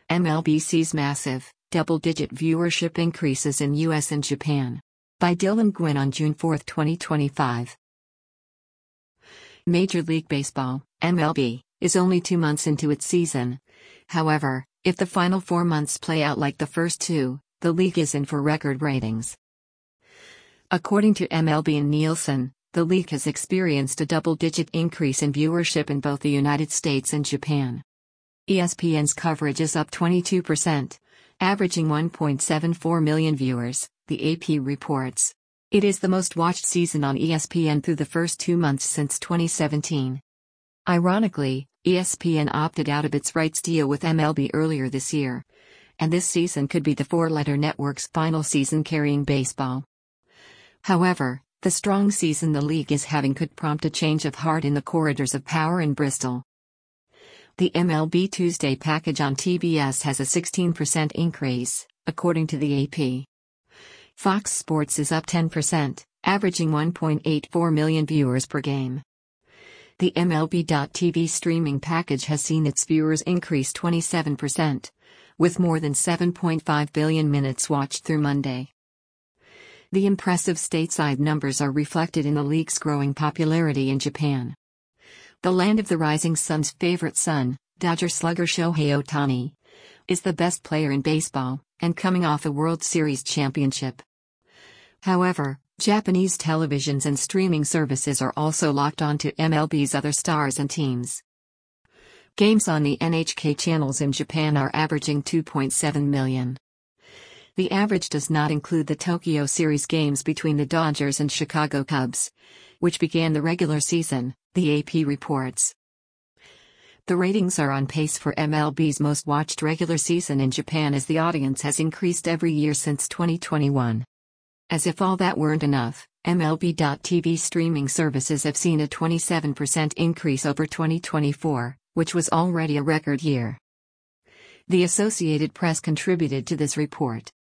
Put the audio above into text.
MLB sees massive, double-digit viewership increases in US and Japan. By Dylan Gwynn on June 4, 2025. Major League Baseball, MLB, is only 2 months into its season. However, if the final 4 months play out like the first 2, the league is in for record ratings. According to MLB and Nielsen, the league has experienced a double-digit increase in viewership in both the United States and Japan. ESPN's coverage is up 22%, averaging 1.74 million viewers, the AP reports. It is the most watched season on ESPN through the first 2 months since 2017. Ironically, ESPN opted out of its rights deal with MLB earlier this year, and this season could be the four-letter network's final season carrying baseball. However, the strong season the league is having could prompt a change of heart in the corridors of power in Bristol. The MLB Tuesday package on TBS has a 16% increase, according to the AP. Fox Sports is up 10%, averaging 1.84 million viewers per game. The MLB.TV streaming package has seen its viewers increase 27%, with more than 7.5 billion minutes watched through Monday. The impressive stateside numbers are reflected in the league's growing popularity in Japan. The land of the rising sun's favorite son, Dodger slugger Shohei Ohtani, is the best player in baseball, and coming off a World Series championship. However, Japanese televisions and streaming services are also locked onto MLB's other stars and teams. Games on the NHK channels in Japan are averaging 2.7 million. The average does not include the Tokyo Series games between the Dodgers and Chicago Cubs, which began the regular season, the AP reports. The ratings are on pace for MLB's most watched regular season in Japan as the audience has increased every year since 2021. As if all that weren't enough, MLB.TV streaming services have seen a 27% increase over 2024, which was already a record year. The Associated Press contributed to this report.